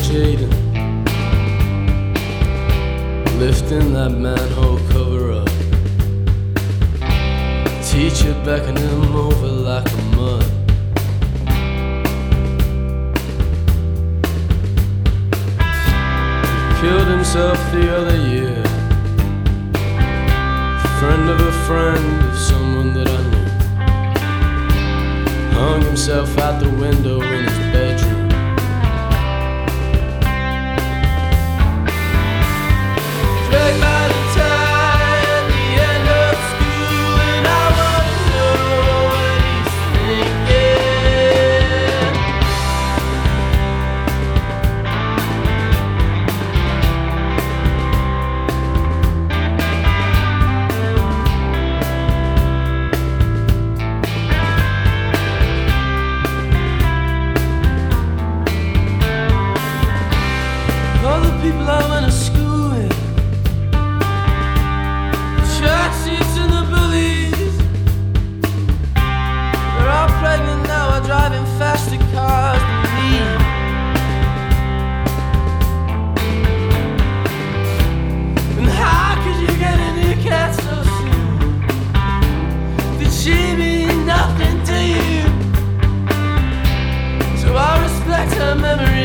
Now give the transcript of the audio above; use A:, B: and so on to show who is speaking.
A: Jaden, lifting that manhole cover up. Teacher beckoning him over like a mud. He killed himself the other year. Friend of a friend of someone that I knew. Hung himself out the window in his bedroom. Dragged by the tie at the end of school, and I wanna know what he's thinking. All the people I went to school with, track seats and the bullies, they're all pregnant now, are driving faster cars than me. And how could you get a new cat so soon? Did she mean nothing to you? So I respect her memory.